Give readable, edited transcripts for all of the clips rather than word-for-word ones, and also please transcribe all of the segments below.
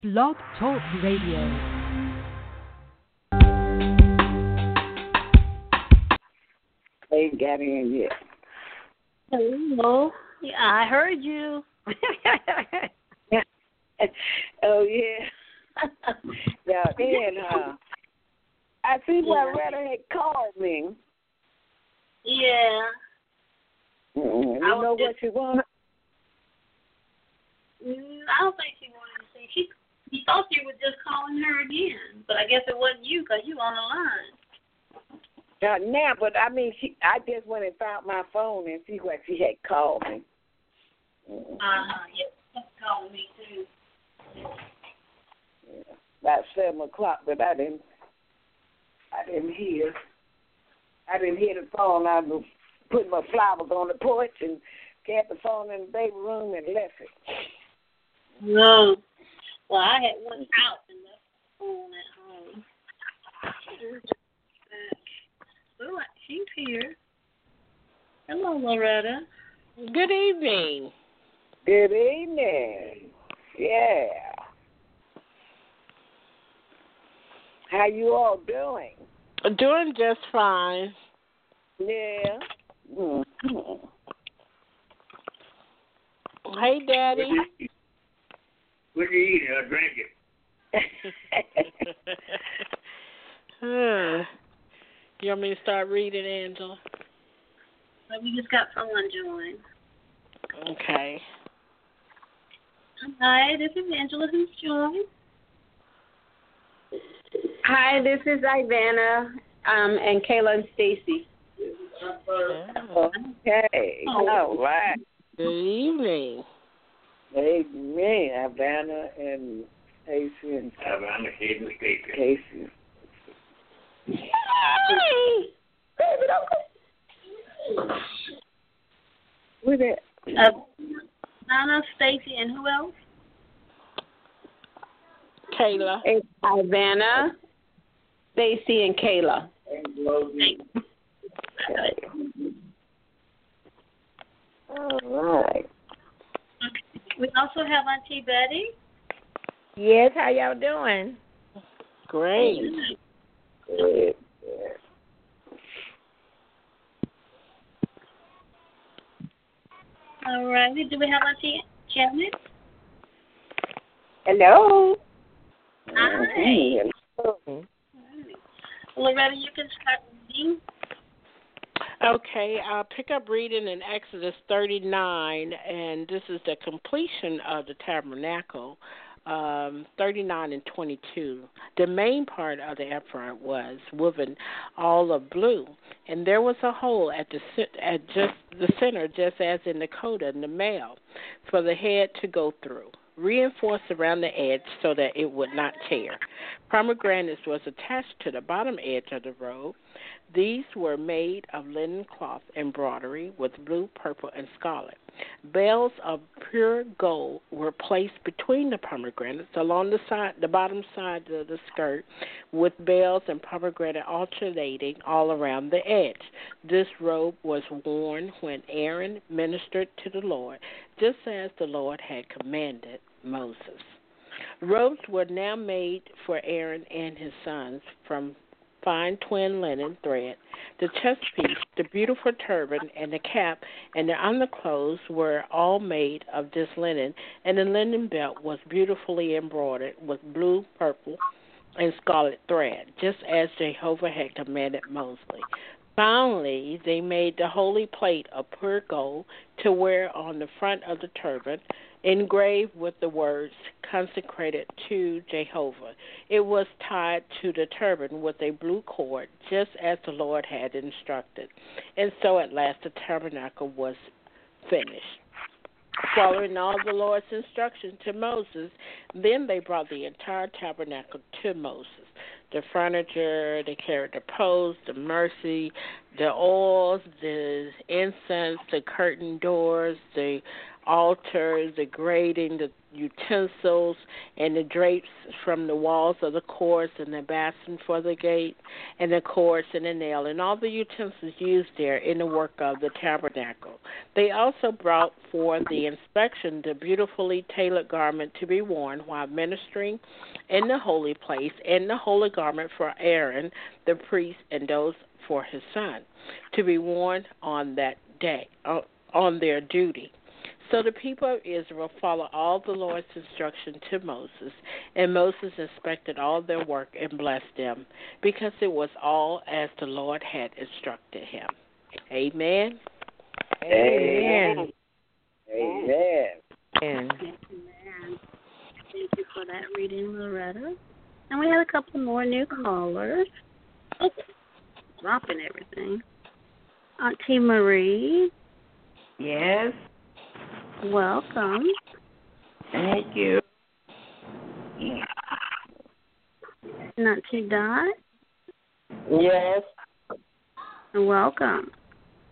Blog Talk Radio. They ain't got in yet. Hello. Yeah, I heard you. Oh, yeah. Now, then, I see Loretta had called me. Yeah. You know what you want? I don't think she wanted to say. He thought you were just calling her again, but I guess it wasn't you because you on the line. Now, but I mean, I just went and found my phone and see what she had called me. Yeah, she called me too. Yeah, about 7:00, but I didn't hear. I didn't hear the phone. I was putting my flowers on the porch and kept the phone in the baby room and left it. No. Well, I had one out and left the phone at home. Oh, she's here. Hello, Loretta. Good evening. Good evening. Yeah. How you all doing? Doing just fine. Yeah. Mm-hmm. Hey, Daddy. What you eating? I'll drink it. You want me to start reading, Angela? Well, we just got someone join. Okay. Hi, this is Angela who's joined. Hi, this is Ivana and Kayla and Stacy. Okay. All right. Good evening. Amen. Havana and Casey and Havana, Hayden, Stacy. Casey. Hey! Baby, don't go. Who's that? Donna, Stacy, and who else? Kayla. It's Ivana, Stacy, and Kayla. All right. We also have Auntie Betty. Yes, how y'all doing? Great. Good. All right. Do we have Auntie Janet? Hello. Hi. Loretta, you can start reading. Okay, I'll pick up reading in Exodus 39, and this is the completion of the tabernacle, 39 and 22. The main part of the ephod was woven all of blue, and there was a hole at just the center, just as in the coda in the male, for the head to go through, reinforced around the edge so that it would not tear. Pomegranates was attached to the bottom edge of the robe. These were made of linen cloth embroidery with blue, purple, and scarlet. Bells of pure gold were placed between the pomegranates along the bottom side of the skirt, with bells and pomegranate alternating all around the edge. This robe was worn when Aaron ministered to the Lord, just as the Lord had commanded Moses. Robes were now made for Aaron and his sons from fine twin linen thread. The chest piece, the beautiful turban, and the cap and the underclothes were all made of this linen, and the linen belt was beautifully embroidered with blue, purple, and scarlet thread, just as Jehovah had commanded Moses. Finally, they made the holy plate of pure gold to wear on the front of the turban, engraved with the words, consecrated to Jehovah. It was tied to the turban with a blue cord, just as the Lord had instructed. And so at last the tabernacle was finished. Following all the Lord's instructions to Moses, then they brought the entire tabernacle to Moses. The furniture, they carried the posts, the mercy, the oils, the incense, the curtain doors, the altar, the grating, the utensils and the drapes from the walls of the courts and the basin for the gate and the cords and the nail and all the utensils used there in the work of the tabernacle. They also brought for the inspection the beautifully tailored garment to be worn while ministering in the holy place, and the holy garment for Aaron, the priest, and those for his son, to be worn on that day, on their duty. So the people of Israel followed all the Lord's instruction to Moses, and Moses inspected all their work and blessed them, because it was all as the Lord had instructed him. Amen. Amen. Amen. Amen. Thank you for that reading, Loretta. And we had a couple more new callers. Oh, dropping everything. Auntie Marie. Yes. Welcome. Thank you. Auntie Dot. Yes. Welcome.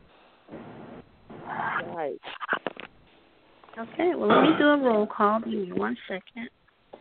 Right. Okay, well, let me do a roll call. Give me 1 second.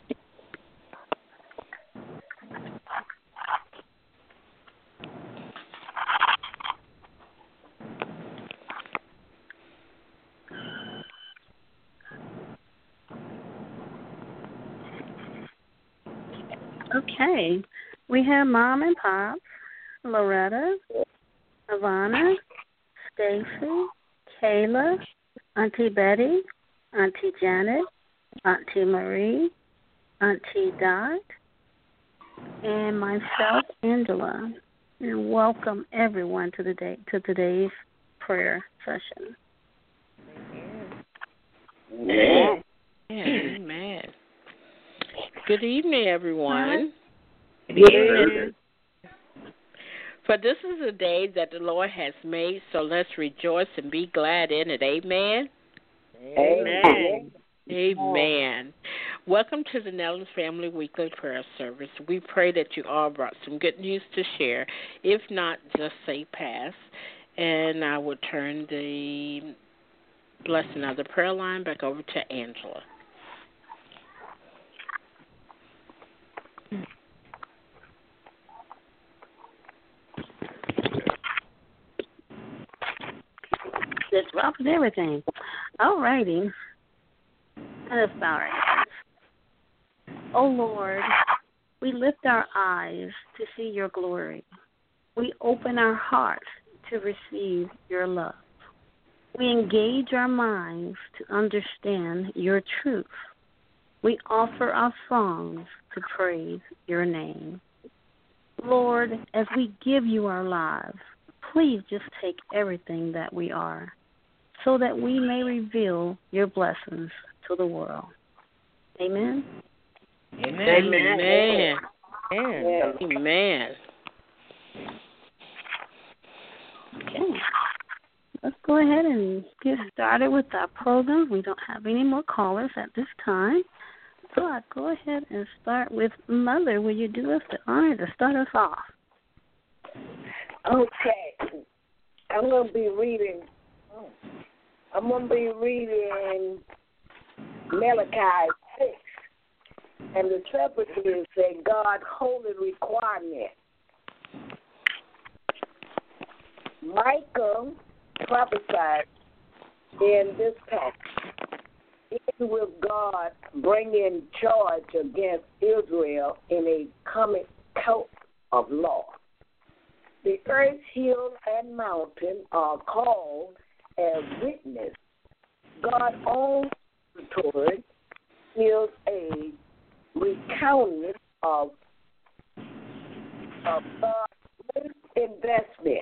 Okay, we have Mom and Pop, Loretta, Ivana, Stacy, Kayla, Auntie Betty, Auntie Janet, Auntie Marie, Auntie Dot, and myself, Angela. And welcome everyone to today's prayer session. Amen. Amen. Good evening, everyone. Good evening. For this is a day that the Lord has made, so let's rejoice and be glad in it. Amen. Amen. Amen. Welcome to the Nellens Family Weekly Prayer Service. We pray that you all brought some good news to share. If not, just say pass. And I will turn the blessing of the prayer line back over to Angela. Just dropping everything. All righty. Let us bow our heads. Oh, Lord, we lift our eyes to see your glory. We open our hearts to receive your love. We engage our minds to understand your truth. We offer our songs to praise your name. Lord, as we give you our lives, please just take everything that we are so that we may reveal your blessings to the world. Amen. Amen. Amen. Amen. Amen. Okay. Let's go ahead and get started with our program. We don't have any more callers at this time. So I'll go ahead and start with Mother. Will you do us the honor to start us off? Okay. I'm going to be reading Malachi 6. And the interpreter said, God's holy requirement. Micah prophesied in this passage, even with God bringing charge against Israel in a coming court of law. The earth, hill, and mountain are called as witness. God's own territory is a recounting of God's investment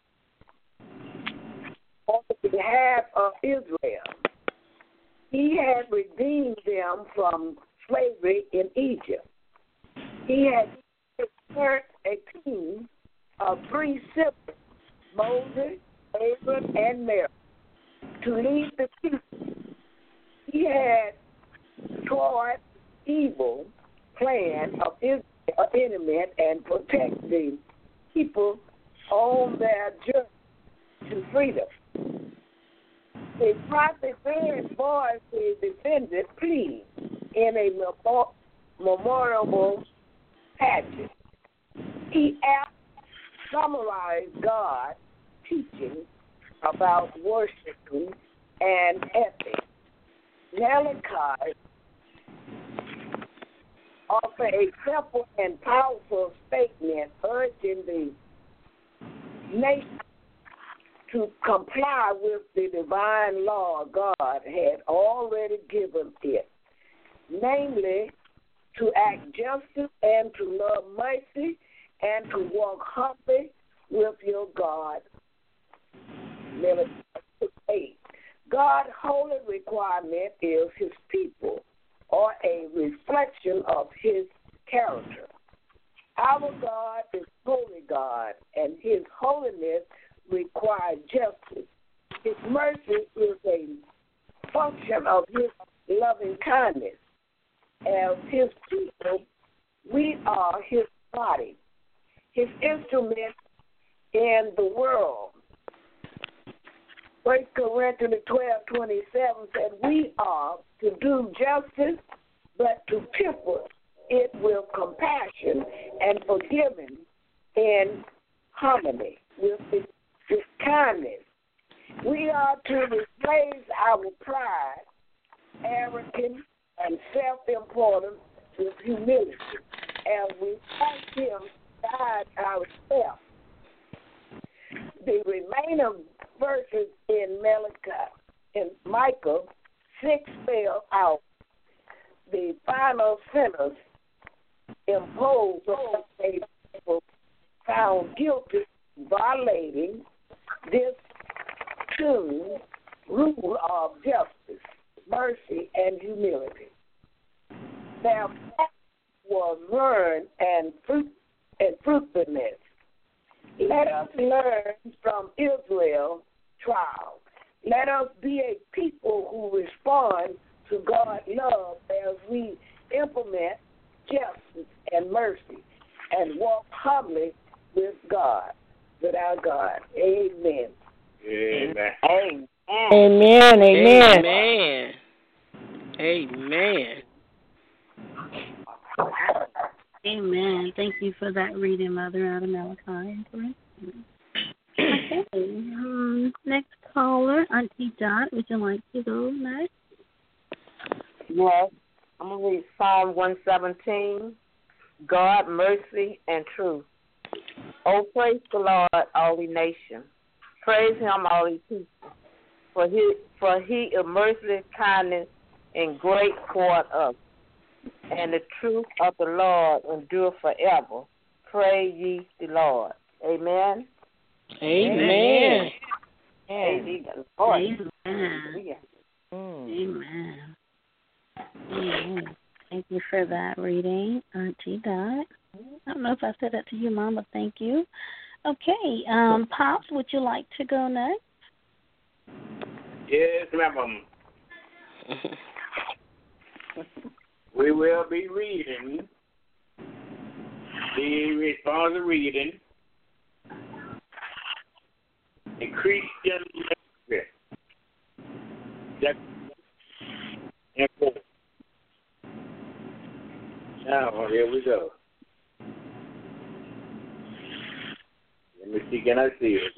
on behalf of Israel. He had redeemed them from slavery in Egypt. He had prepared a team of 3 siblings, Moses, Aaron, and Mary, to lead the people. He had destroyed evil plan of Israel, enemy, and protect the people on their journey to freedom. The prophet then voiced his defendant plea in a memorable passage. He summarized God's teaching about worshiping and ethics. Malachi offered a simple and powerful statement urging the nation to comply with the divine law God had already given it, namely to act justice and to love mercy and to walk humbly with your God. Malachi 8. God's holy requirement is his people, or a reflection of his character. Our God is holy God, and his holiness requires justice. His mercy is a function of his loving kindness. As his people, we are his body, his instrument in the world. 1 Corinthians 12:27 said, we are to do justice, but to people it with compassion and forgiving in harmony with kindness. We are to replace our pride, arrogance, and self-importance with humility as we ask him to guide ourselves. The remaining verses in Micah 6 spell out the final sentence imposed on a people found guilty violating this two rule of justice, mercy, and humility. Their fact was learned and fruitfulness. Let us learn from Israel's trial. Let us be a people who respond to God's love as we implement justice and mercy and walk humbly with God, with our God. Amen. Amen. Amen. Amen. Amen. Amen. Amen. Thank you for that reading, Mother, out of Malachi. Okay. Next caller, Auntie Dot. Would you like to go next? Yes. I'm going to read Psalm 117, God, mercy, and truth. Oh, praise the Lord, all ye nations. Praise him, all ye people. For he is mercy, kindness, and great toward us. And the truth of the Lord endure forever. Praise ye the Lord. Amen. Amen. Praise the Lord. Amen. Amen. Amen. Thank you for that reading, Auntie Dot. I don't know if I said that to you, Mom, but thank you. Okay, Pops, would you like to go next? Yes, ma'am. We will be reading the responsive reading, a Christian literature. Now, here we go. Let me see, can I see it?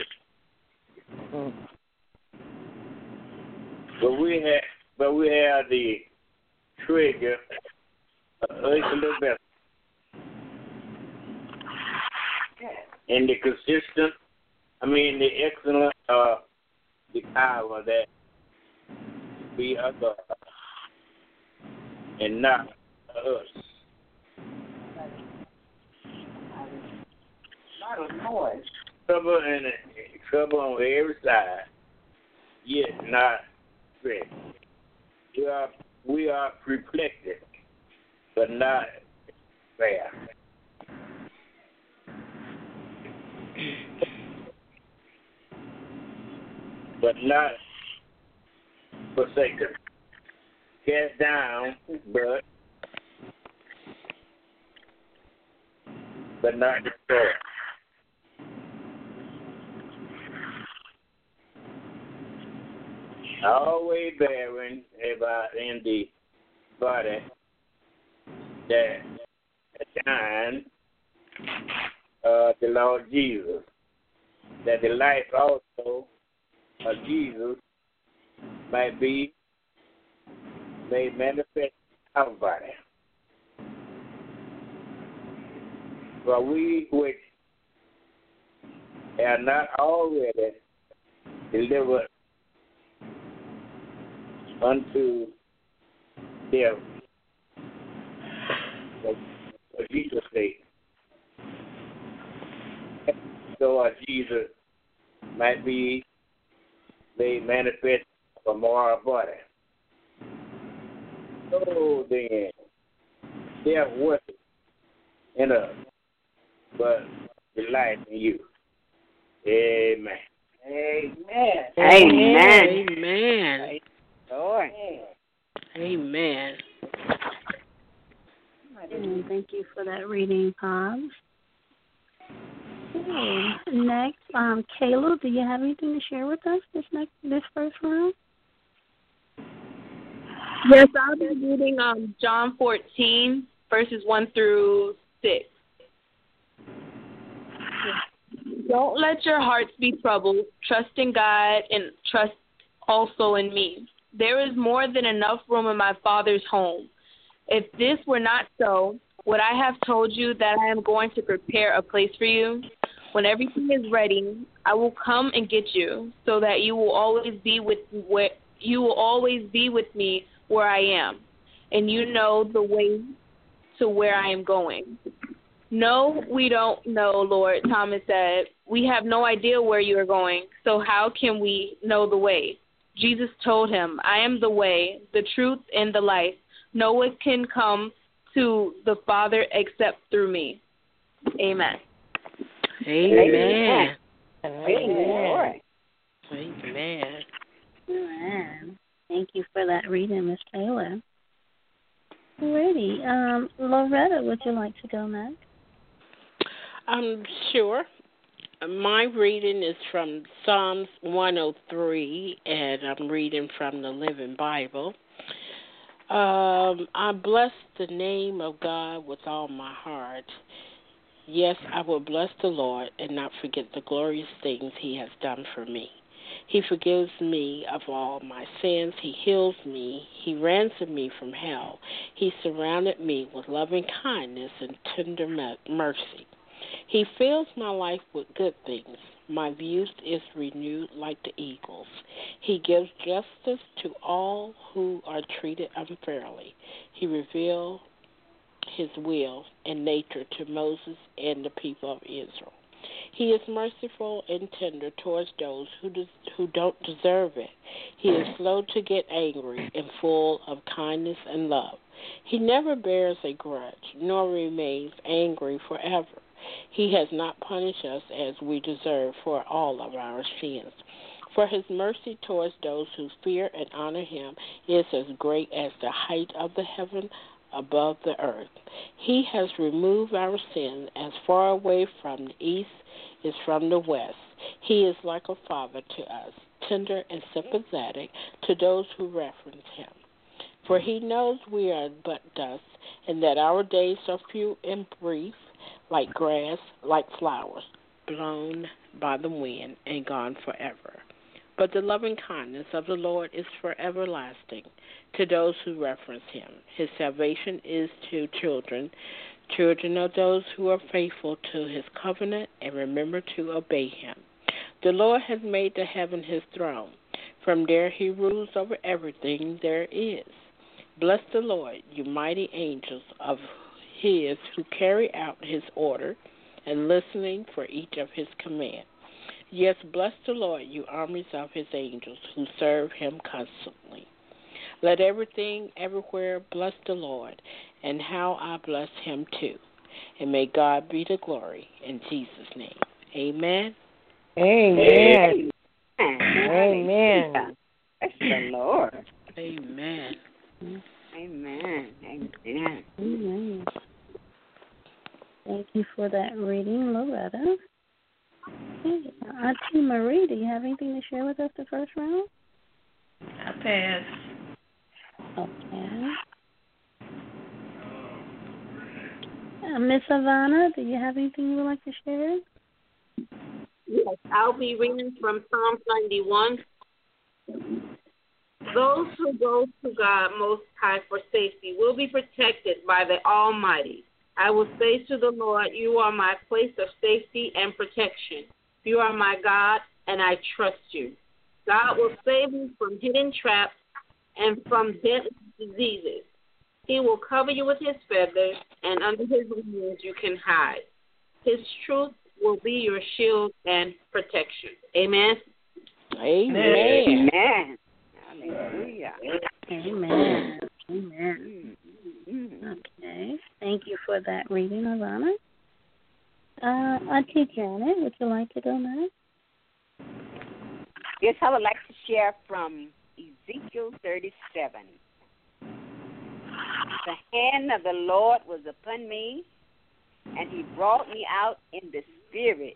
But we have the trigger of Ursula Beth and the the excellent, the power that we are God and not us. Trouble on every side, yet not stressed. We are perplexed, but not fair. But not forsaken. Cast down, but not destroyed. always bearing about in the body that shine the Lord Jesus, that the life also of Jesus might be made manifest in our body. For we which are not already delivered unto death, for Jesus' sake, so our Jesus might be made manifest from our body. So then, death worketh in us, but the life in you. Amen. Amen. Amen. Amen. Lord. Amen. Thank you for that reading, Pops. Okay. Next, Kayla, do you have anything to share with us this first round? Yes, I'll be reading John 14, verses 1 through 6. Don't let your hearts be troubled. Trust in God and trust also in me. There is more than enough room in my Father's home. If this were not so, would I have told you that I am going to prepare a place for you? When everything is ready, I will come and get you, so that you will always be with me where I am, and you know the way to where I am going. No, we don't know, Lord, Thomas said. We have no idea where you are going, so how can we know the way? Jesus told him, I am the way, the truth, and the life. No one can come to the Father except through me. Amen. Amen. Amen. Amen. Amen. Thank you for that reading, Miss Taylor. Alrighty. Loretta, would you like to go next? Sure. My reading is from Psalms 103, and I'm reading from the Living Bible. I bless the name of God with all my heart. Yes, I will bless the Lord and not forget the glorious things he has done for me. He forgives me of all my sins. He heals me. He ransomed me from hell. He surrounded me with loving kindness and tender mercy. He fills my life with good things. My youth is renewed like the eagles. He gives justice to all who are treated unfairly. He revealed his will and nature to Moses and the people of Israel. He is merciful and tender towards those who don't deserve it. He is slow to get angry and full of kindness and love. He never bears a grudge, nor remains angry forever. He has not punished us as we deserve for all of our sins. For his mercy towards those who fear and honor him is as great as the height of the heaven above the earth. He has removed our sin as far away from the east as from the west. He is like a father to us, tender and sympathetic to those who reverence him. For he knows we are but dust, and that our days are few and brief, like grass, like flowers, blown by the wind and gone forever. But the loving kindness of the Lord is for everlasting to those who reverence him. His salvation is to children of those who are faithful to his covenant and remember to obey him. The Lord has made the heaven his throne. From there he rules over everything there is. Bless the Lord, you mighty angels of his who carry out his order and listening for each of his commands. Yes, bless the Lord, you armies of his angels who serve him constantly. Let everything everywhere bless the Lord, and how I bless him too. And may God be the glory in Jesus' name. Amen. Amen. Amen. Bless the Lord. Amen. Amen. Amen. Amen. Thank you for that reading, Loretta. Okay. Auntie Marie, do you have anything to share with us the first round? Pass. Okay. Miss Ivana, do you have anything you would like to share? Yes, I'll be reading from Psalms 91. Those who go to God Most High for safety will be protected by the Almighty. I will say to the Lord, you are my place of safety and protection. You are my God, and I trust you. God will save you from hidden traps and from deadly diseases. He will cover you with his feathers, and under his wings you can hide. His truth will be your shield and protection. Amen. Amen. Amen. Hallelujah. Amen. Amen. Okay. Thank you for that reading, Ivana. Auntie Janet, would you like to go now? Yes, I would like to share from Ezekiel 37. The hand of the Lord was upon me, and he brought me out in the spirit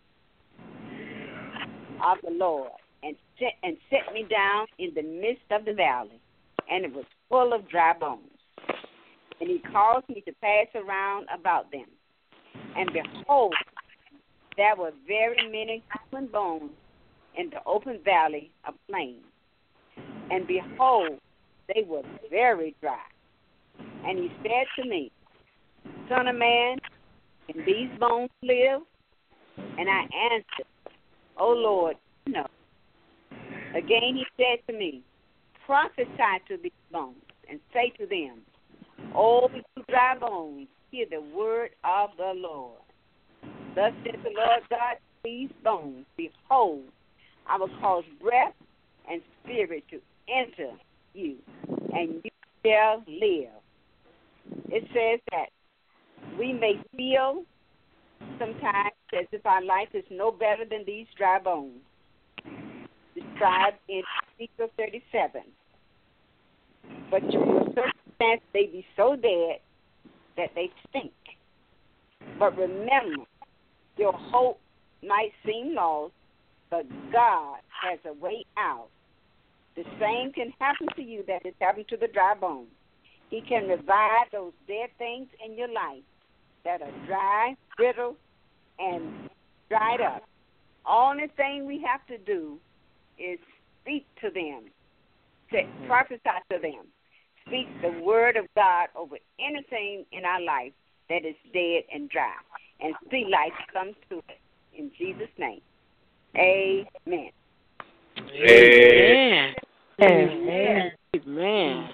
of the Lord and set me down in the midst of the valley, and it was full of dry bones. And he caused me to pass around about them. And behold, there were very many human bones in the open valley of plain. And behold, they were very dry. And he said to me, Son of man, can these bones live? And I answered, O Lord, no. Again he said to me, prophesy to these bones, and say to them, O you dry bones, hear the word of the Lord. Thus says the Lord God to these bones, behold, I will cause breath and spirit to enter you, and you shall live. It says that we may feel sometimes as if our life is no better than these dry bones, described in Ezekiel 37. But your circumstances, they be so dead that they stink. But remember, your hope might seem lost, but God has a way out. The same can happen to you that has happened to the dry bones. He can revive those dead things in your life that are dry, brittle, and dried up. Only thing we have to do is speak to them, prophesy to them. Speak the word of God over anything in our life that is dead and dry, and see life come to it. In Jesus' name, amen. Amen. Amen. Amen.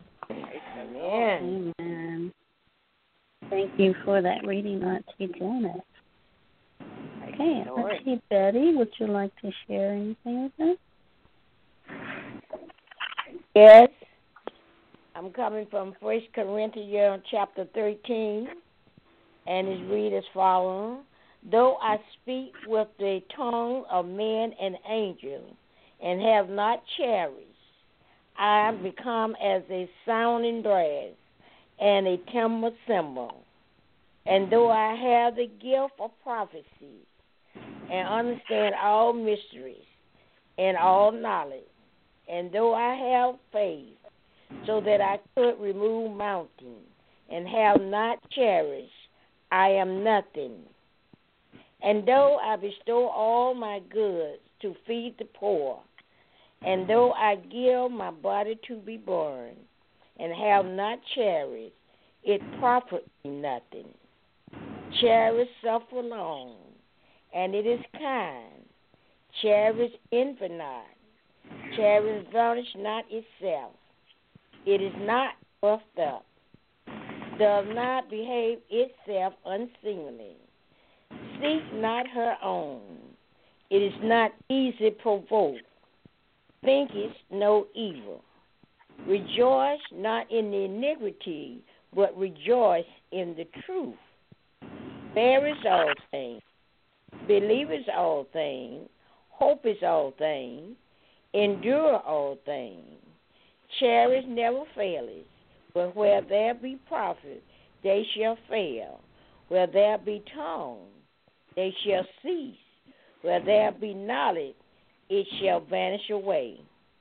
Amen. Amen. Thank you for that reading, Auntie Janet. Okay, Auntie Betty, would you like to share anything with us? Yes. I'm coming from 1 Corinthians chapter 13, and it reads as follows. Though I speak with the tongue of men and angels and have not charity, I become as a sounding brass and a timber cymbal. And though I have the gift of prophecy and understand all mysteries and all knowledge, and though I have faith so that I could remove mountains and have not cherished, I am nothing. And though I bestow all my goods to feed the poor, and though I give my body to be burned and have not charity, it profits me nothing. Charity suffer long, and it is kind. Charity envy not. Charity vanish not itself. It is not puffed up, does not behave itself unseemly. Seek not her own. It is not easy provoked. Thinketh no evil. Rejoice not in the iniquity, but rejoice in the truth. Beareth all things, believeth all things, hopeth all things, endure all things. Charity never faileth, but where there be profit, they shall fail. Where there be tongue, they shall cease. Where there be knowledge, it shall vanish away.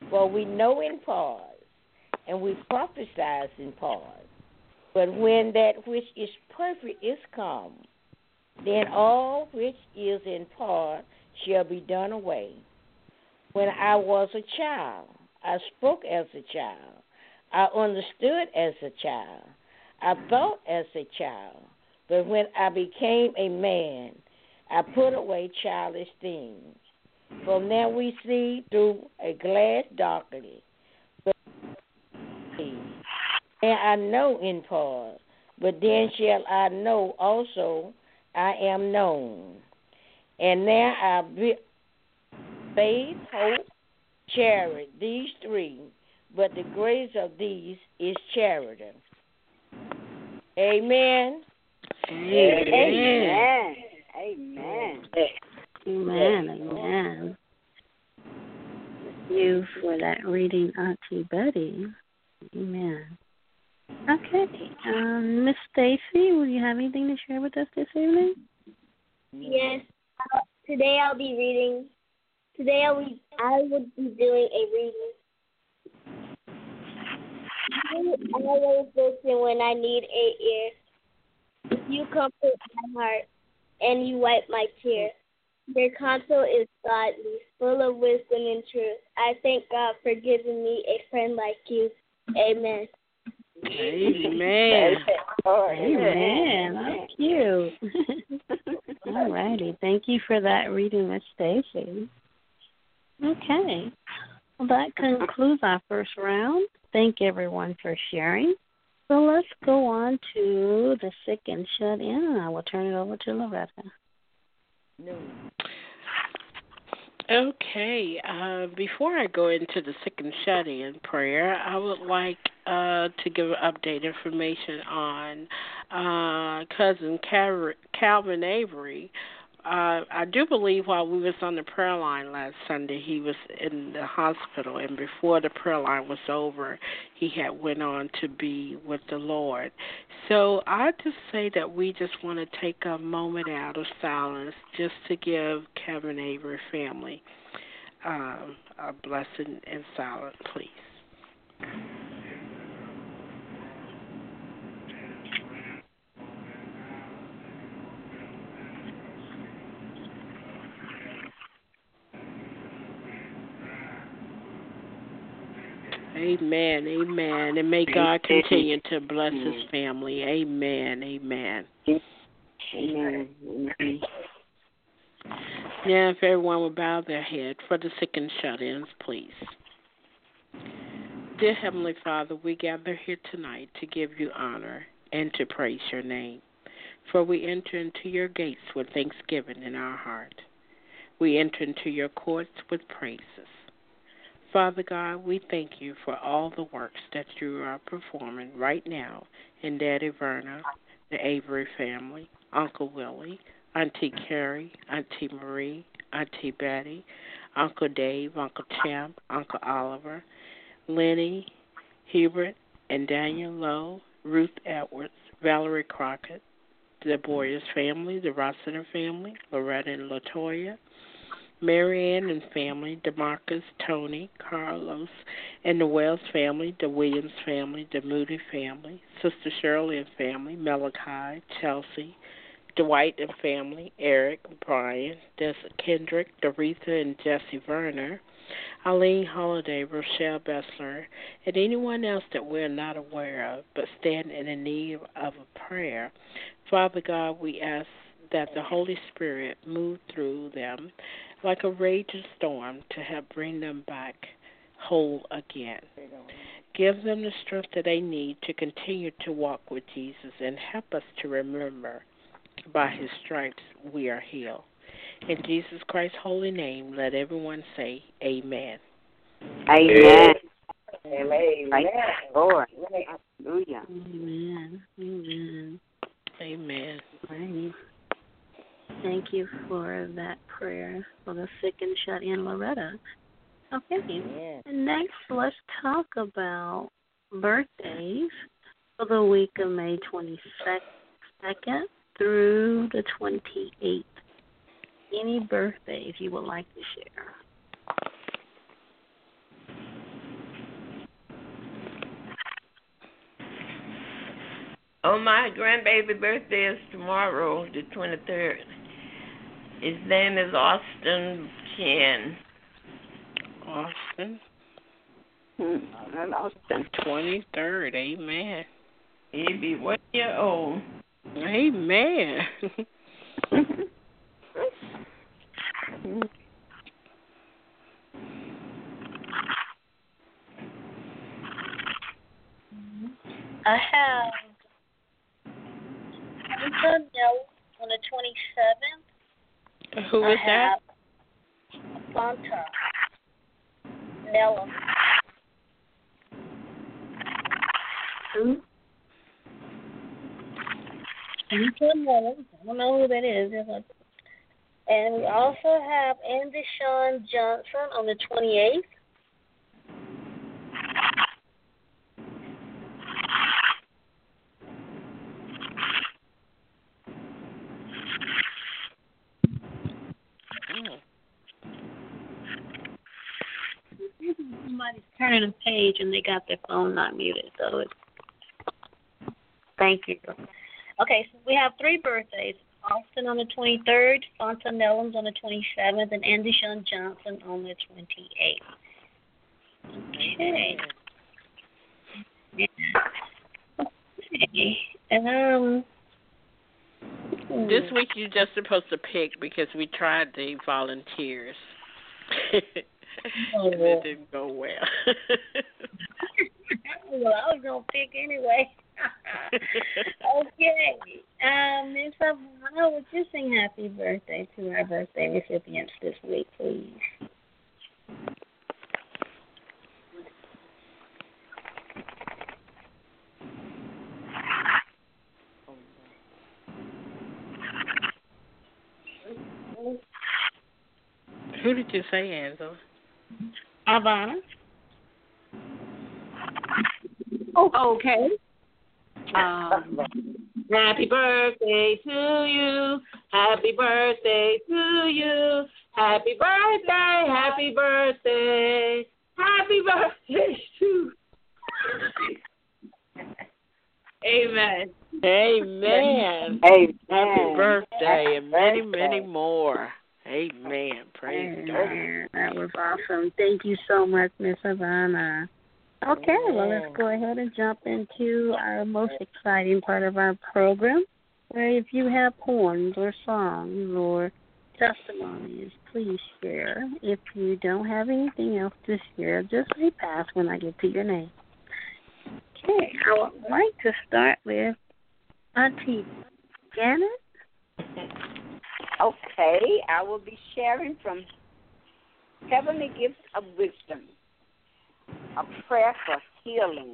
For we know in part, and we prophesy in part. But when that which is perfect is come, then all which is in part shall be done away. When I was a child, I spoke as a child. I understood as a child. I thought as a child. But when I became a man, I put away childish things. From now we see through a glass darkly. But and I know in part, but then shall I know also I am known. And now I faith, hope, charity, these three, but the greatest of these is charity. Amen. Amen. Amen. Amen. Amen. Thank you for that reading, Auntie Betty. Amen. Okay. Miss Stacy, will you have anything to share with us this evening? Yes. Today I will be doing a reading. You always listen when I need a ear. You comfort my heart and you wipe my tears. Your counsel is godly, full of wisdom and truth. I thank God for giving me a friend like you. Amen. Amen. Amen. That's cute. All righty. Thank you for that reading, Miss Stacy. Okay. Well, that concludes our first round. Thank everyone for sharing. So let's go on to the sick and shut in, and I will turn it over to Loretta. No. Okay. Before I go into the sick and shut in prayer, I would like to give update information on cousin Calvin Avery. I do believe while we was on the prayer line last Sunday, he was in the hospital, and before the prayer line was over, he had went on to be with the Lord. So I just say that we just want to take a moment out of silence just to give Kevin Avery family a blessing in silence, please. Amen, amen. And may God continue to bless his family. Amen, amen. Amen. Now, if everyone would bow their head for the sick and shut-ins, please. Dear Heavenly Father, we gather here tonight to give you honor and to praise your name. For we enter into your gates with thanksgiving in our heart. We enter into your courts with praises. Father God, we thank you for all the works that you are performing right now in Daddy Verna, the Avery family, Uncle Willie, Auntie Carrie, Auntie Marie, Auntie Betty, Uncle Dave, Uncle Champ, Uncle Oliver, Lenny, Hubert, and Daniel Lowe, Ruth Edwards, Valerie Crockett, the Boyers family, the Rossiter family, Loretta and Latoya, Marianne and family, DeMarcus, Tony, Carlos, and the Wells family, the Williams family, the Moody family, Sister Shirley and family, Malachi, Chelsea, Dwight and family, Eric, Brian, Kendrick, Doretha and Jesse Verner, Eileen Holiday, Rochelle Bessler, and anyone else that we're not aware of but stand in the need of a prayer. Father God, we ask that the Holy Spirit move through them like a raging storm to help bring them back whole again. Give them the strength that they need to continue to walk with Jesus and help us to remember by his stripes we are healed. In Jesus Christ's holy name, let everyone say amen. Amen. Amen. Lord. Hallelujah. Amen. Amen. Amen. Right. Thank you for that prayer for the sick and shut in, Loretta. Okay. Yeah. And next, let's talk about birthdays for the week of May 22nd through the 28th. Any birthdays you would like to share? Oh, my grandbaby birthday is tomorrow, the 23rd. His name is Austin Chen. Austin? Austin. 23rd, amen. He'll be 1 year old. Amen. I have Nell on the 27th. Who is that? Fanta Nella. Who? Nella. I don't know who that is. And we also have Andy Sean Johnson on the 28th. Somebody's turning a page and they got their phone not muted, so it's... Thank you. Okay, so we have 3 birthdays. Austin on the 23rd, Fonta Nellums on the 27th, and Andy Sean Johnson on the 28th. Okay. Okay. This week you're just supposed to pick because we tried the volunteers. And it didn't go well. Well, I was going to pick anyway. Okay. Ms. Havana, would you sing happy birthday to our birthday recipients this week, please? Who did you say, Angela? Havana. Oh, okay. Happy birthday to you. Happy birthday to you. Happy birthday. Happy birthday. Happy birthday to you. Amen. Amen. Amen. Happy birthday and many, many more. Amen. Praise God. That was awesome. Thank you so much, Miss Havana. Okay, well, let's go ahead and jump into our most exciting part of our program, where if you have poems or songs or testimonies, please share. If you don't have anything else to share, just say pass when I get to your name. Okay, I would like to start with Auntie Janet. Okay, I will be sharing from Heavenly Gifts of Wisdom, a prayer for healing.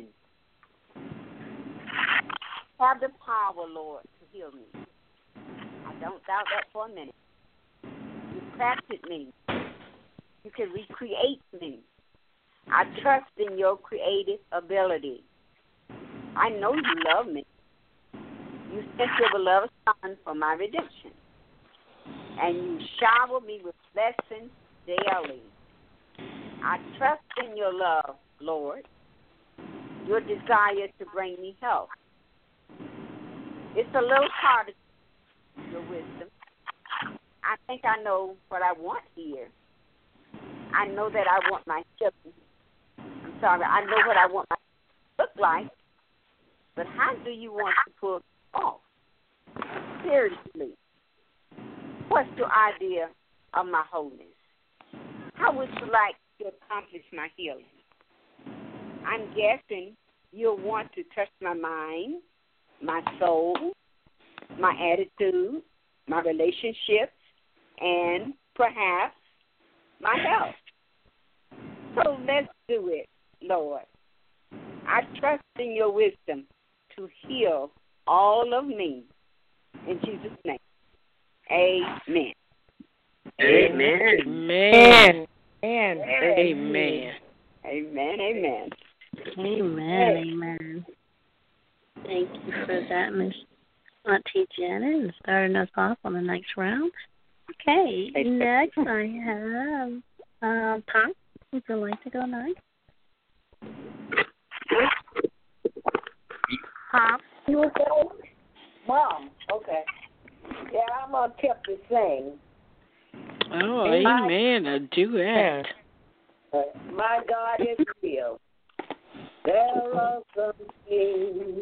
Have the power, Lord, to heal me. I don't doubt that for a minute. You crafted me. You can recreate me. I trust in your creative ability. I know you love me. You sent your beloved Son for my redemption. And you shower me with blessings daily. I trust in your love, Lord, your desire to bring me health. It's a little harder, your wisdom. I think I know what I want here. I know that I want my children. I know what I want my to look like. But how do you want to pull it off? Seriously. What's your idea of my wholeness? How would you like to accomplish my healing? I'm guessing you'll want to touch my mind, my soul, my attitude, my relationships, and perhaps my health. So let's do it, Lord. I trust in your wisdom to heal all of me. In Jesus' name, amen. Amen. Amen. Amen. Amen. Amen. Amen. Amen. Amen. Thank you for that, Miss Auntie Janet, and starting us off on the next round. Okay, next I have Pop. Would you like to go next? Pop. You were saying? Mom, okay. Yeah, I'm going to attempt to sing. Oh, amen. A duet. My God is real. There are some things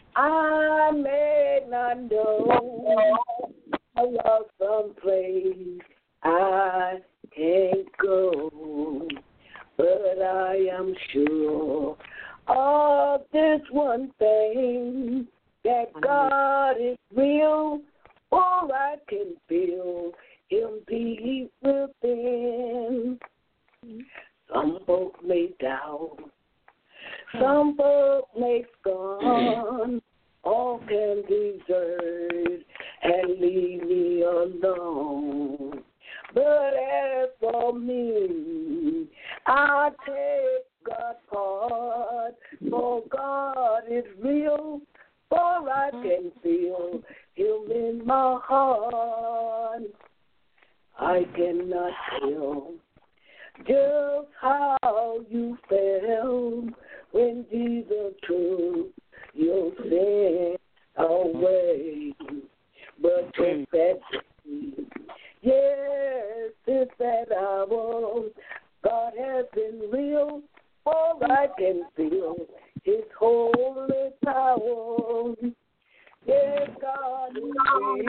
I may not know. I love some place I can't go. But I am sure of this one thing, that God is real, for I can feel Him deep within. Some folks may doubt, some folks may scorn, all can desert and leave me alone. But as for me, I take God's part, for God is real, for I can feel Him in my heart. I cannot tell just how you felt when Jesus took your sin away. But just that day, yes, it's that hour, God has been real, for I can feel His holy power. Yes, God is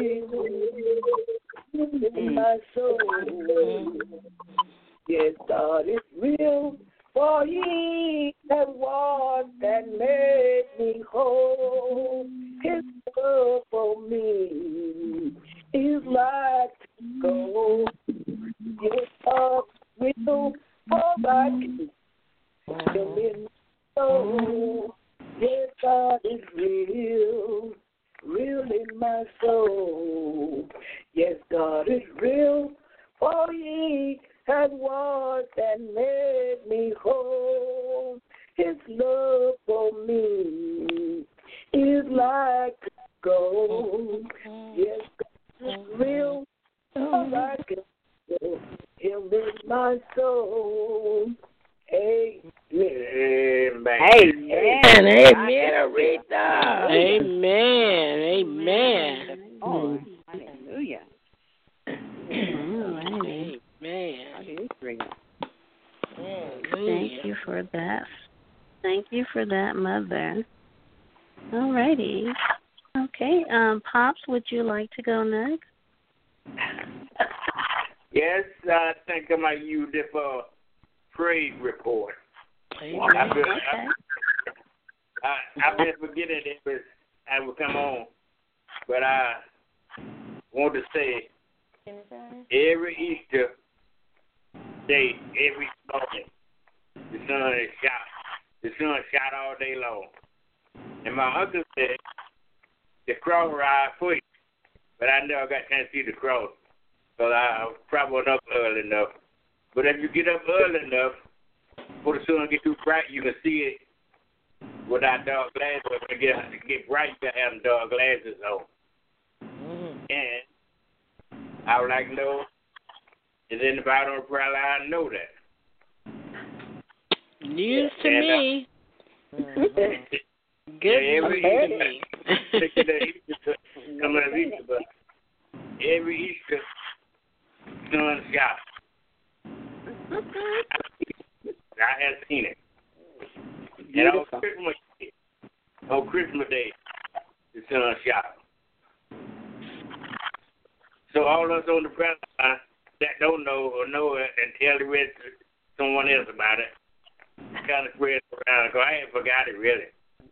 real in my soul. Yes, God is real, for He has washed and made me whole. His love for me is like gold. Yes, God is real, for I can feel in my soul. Yes, God is real, real in my soul. Yes, God is real, for He has washed and made me whole. His love for me is like gold. Yes, God is real, for I can feel Him in my soul. Amen. Amen. Amen, Aretha. Amen. Amen. Oh, hallelujah. Amen. Thank you for that. Thank you for that, Mother. All righty. Okay, Pops, would you like to go next? Yes, I think I might use it for praise report. Amen. I've been forgetting it I will come on, but I want to say every Easter day, every morning, the sun is shot. The sun shot all day long. And my uncle said the cross ride free, but I never got a chance to see the cross, because I probably wasn't up early enough. But if you get up early enough, before the sun get too bright, you can see it without dark glasses. When it get bright, you got to have dark glasses on. And I would like to know, is anybody on the prayer line know that? News to me. Good news to me. Every Easter, sun shot. I have seen it. And on Christmas Day, the sun shot. So all of us on the prayer line that don't know or know it and tell the rest to someone else about it, kind of spread it around, because I ain't forgot it really.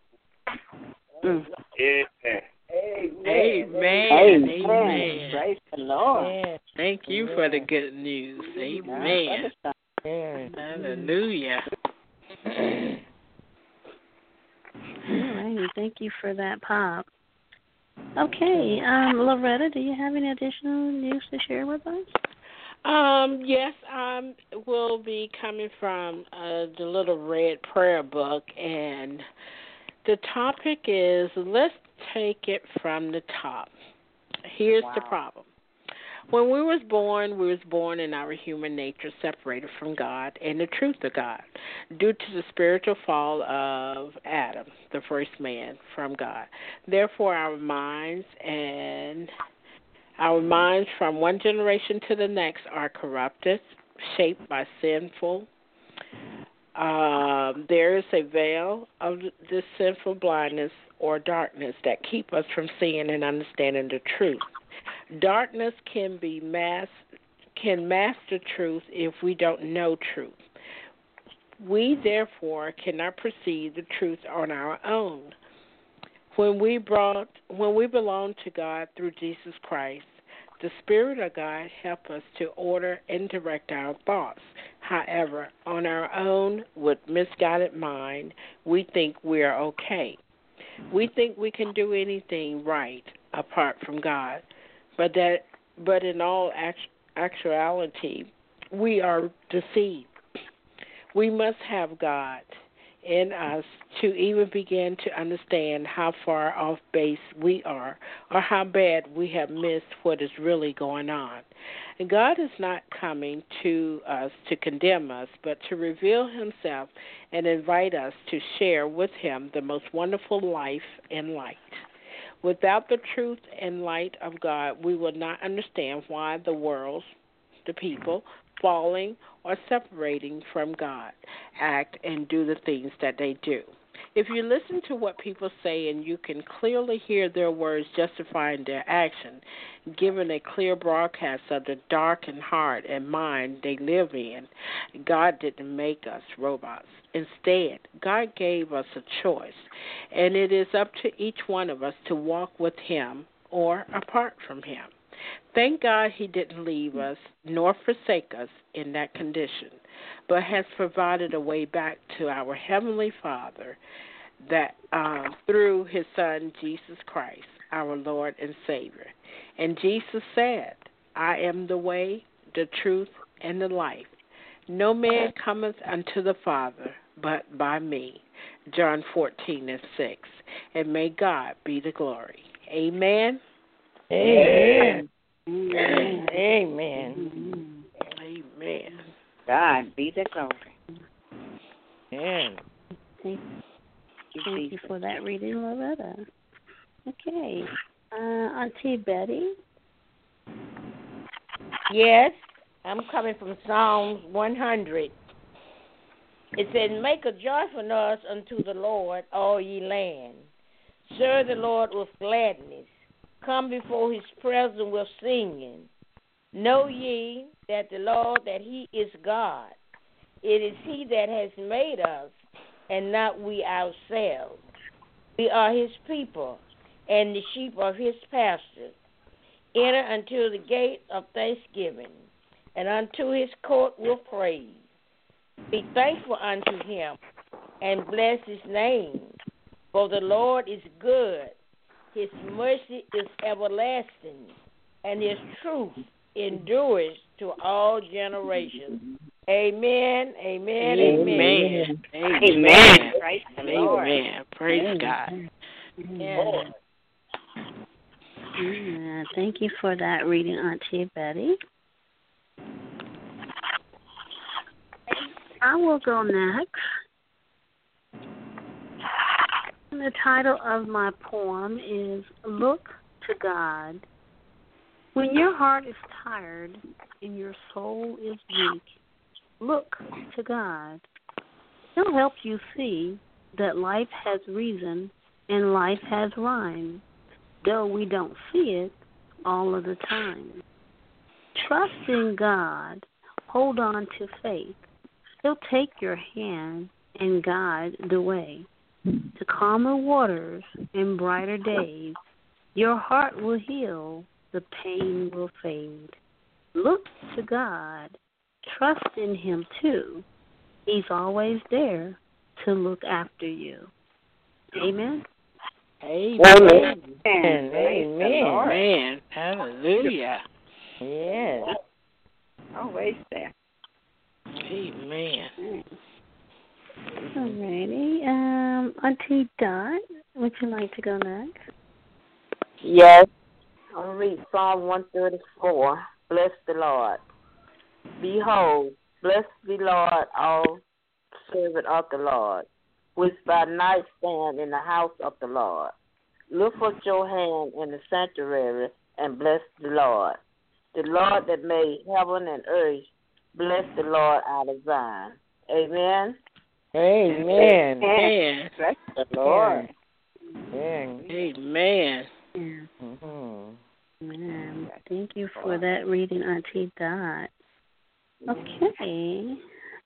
Yeah. Amen. Amen. Praise the Lord. Thank you for the good news. Amen. Hallelujah. All righty. Thank you for that, Pop. Okay, Loretta, do you have any additional news to share with us? Yes, will be coming from the Little Red Prayer Book, and the topic is, let's take it from the top. Here's the problem. When we was born in our human nature separated from God and the truth of God due to the spiritual fall of Adam, the first man, from God. Therefore, our minds from one generation to the next are corrupted, shaped by sinful. There is a veil of this sinful blindness or darkness that keep us from seeing and understanding the truth. Darkness can mask the truth if we don't know truth. We therefore cannot perceive the truth on our own. When we belong to God through Jesus Christ, the Spirit of God helps us to order and direct our thoughts. However, on our own, with misguided mind, we think we are okay. We think we can do anything right apart from God, but in all actuality, we are deceived. We must have God in us to even begin to understand how far off base we are or how bad we have missed what is really going on. And God is not coming to us to condemn us, but to reveal himself and invite us to share with him the most wonderful life and light. Without the truth and light of God, we will not understand why the world, the people, falling or separating from God, act and do the things that they do. If you listen to what people say and you can clearly hear their words justifying their action, giving a clear broadcast of the darkened heart and mind they live in, God didn't make us robots. Instead, God gave us a choice, and it is up to each one of us to walk with him or apart from him. Thank God he didn't leave us nor forsake us in that condition, but has provided a way back to our Heavenly Father that through his Son, Jesus Christ, our Lord and Savior. And Jesus said, I am the way, the truth, and the life. No man cometh unto the Father but by me. John 14:6. And may God be the glory. Amen. Amen. Amen. Amen. God be the glory. Amen. Thank you for that reading, Loretta. Okay. Auntie Betty? Yes, I'm coming from Psalms 100. It said, make a joyful noise unto the Lord, all ye land. Serve the Lord with gladness. Come before his presence with singing. Know ye that the Lord, that he is God. It is he that has made us, and not we ourselves. We are his people, and the sheep of his pasture. Enter unto the gate of thanksgiving, and unto his court with praise. Be thankful unto him, and bless his name. For the Lord is good. His mercy is everlasting, and his truth endures to all generations. Amen, amen, amen. Amen. Praise the Lord. Amen. Praise God. Yeah. Thank you for that reading, Auntie Betty. I will go next. The title of my poem is Look to God. When your heart is tired and your soul is weak, look to God. He'll help you see that life has reason and life has rhyme, though we don't see it all of the time. Trust in God. Hold on to faith. He'll take your hand and guide the way to calmer waters and brighter days. Your heart will heal. The pain will fade. Look to God. Trust in him, too. He's always there to look after you. Amen? Amen. Amen. Amen. Hallelujah. Yes. Always there. Amen. Alrighty. Auntie Dot, would you like to go next? Yes. I'm going to read Psalm 134. bless the Lord. Behold, bless the Lord, all servant of the Lord, which by night stand in the house of the Lord. Lift up your hand in the sanctuary and bless the Lord. The Lord that made heaven and earth, bless the Lord out of Zion. Amen. Amen. Amen. Bless the Lord. Amen. Amen. Amen. Thank you for that reading, Auntie Dot. Okay.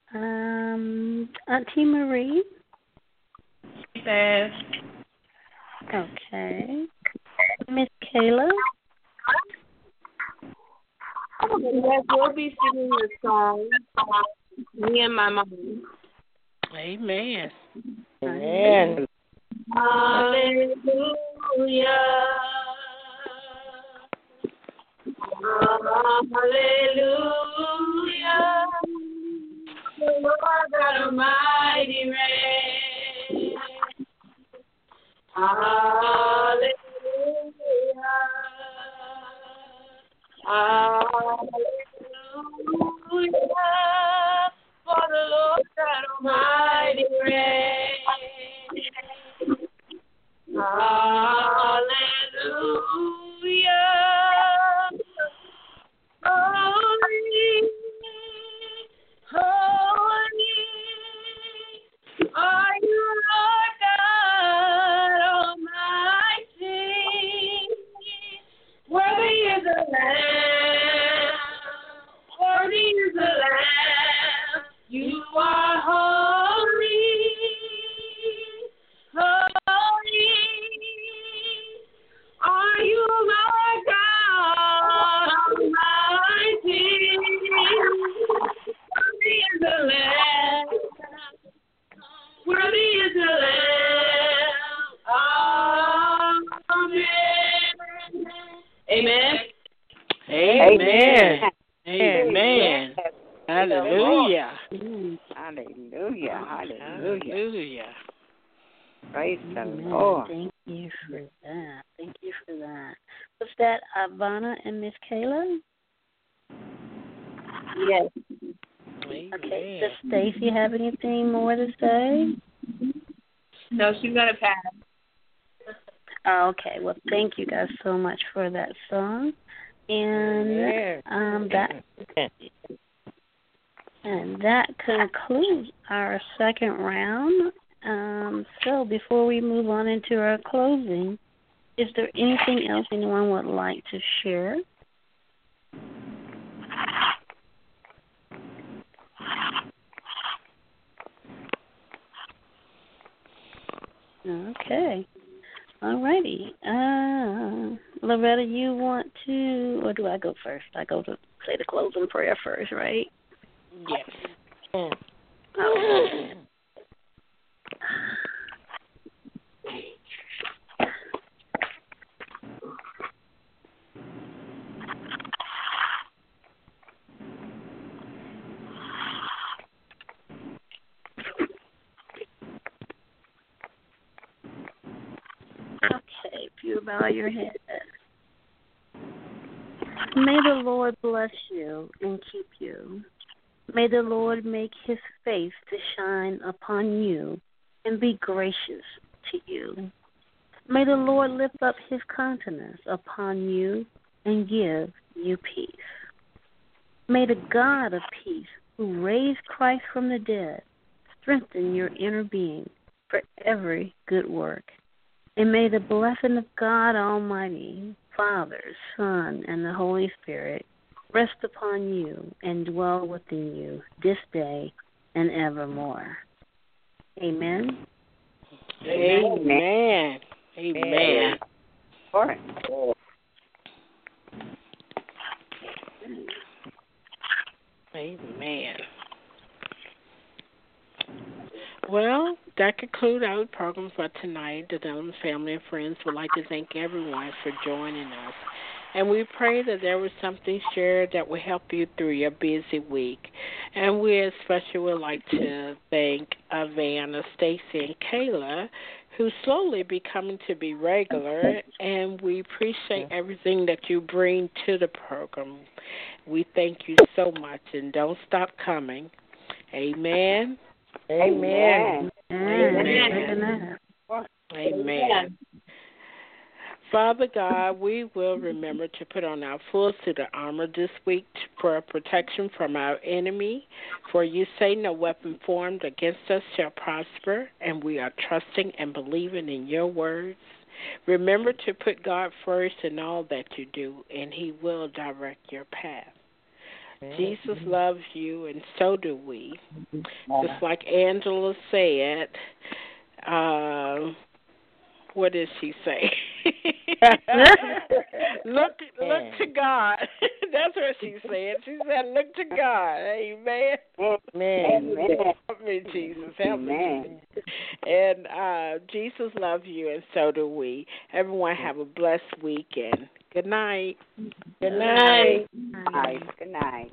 Auntie Marie. Yes. Okay. Miss Kayla. Yes, we'll be singing a song. Me and my mom. Amen. Amen. Hallelujah. Hallelujah. The Lord God Almighty reigns. Hallelujah. Hallelujah. For the Lord God Almighty reigns. Hallelujah. Holy, holy are you, Lord God Almighty. Worthy is the Lamb. Worthy is the Lamb. You are holy. Holy are you, Lord God Almighty. Worthy is the Lamb. Worthy is the Lamb. Amen. Amen. Amen. Hallelujah. Hallelujah. Hallelujah. Hallelujah. Praise the Amen. Lord. Thank you for that. Thank you for that. Was that Ivana and Miss Kayla? Yes. Okay. Does Stacy have anything more to say? No, she's gonna pass. Okay. Well, thank you guys so much for that song, and that concludes our second round. So before we move on into our closing, is there anything else anyone would like to share? Okay. All righty. Loretta, you want to, or do I go first? I go to say the closing prayer first, right? Yes. Okay. Okay, if you bow your head. May the Lord bless you and keep you. May the Lord make his face to shine upon you and be gracious to you. May the Lord lift up his countenance upon you and give you peace. May the God of peace, who raised Christ from the dead, strengthen your inner being for every good work. And may the blessing of God Almighty, Father, Son, and the Holy Spirit rest upon you and dwell within you this day and evermore. Amen. Amen. Amen. All right. Amen. Well, that concludes our program for tonight. The Dillon family and friends would like to thank everyone for joining us. And we pray that there was something shared that will help you through your busy week. And we especially would like to thank Vanna, Stacy, and Kayla, who's slowly becoming to be regular, and we appreciate everything that you bring to the program. We thank you so much, and don't stop coming. Amen. Amen. Amen. Amen. Father God, we will remember to put on our full suit of armor this week for protection from our enemy. For you say no weapon formed against us shall prosper, and we are trusting and believing in your words. Remember to put God first in all that you do, and he will direct your path. Jesus loves you, and so do we. Just like Angela said, what did she say? look to God. That's what she said. She said, look to God. Amen. Amen. Help me, Jesus. Help me. And Jesus loves you, and so do we. Everyone have a blessed weekend. Good night. Good night. Good night.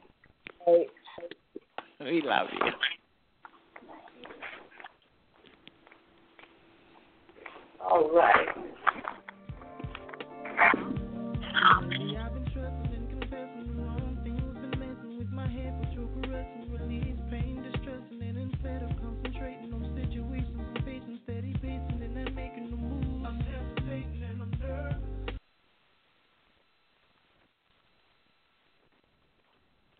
We love you. All right.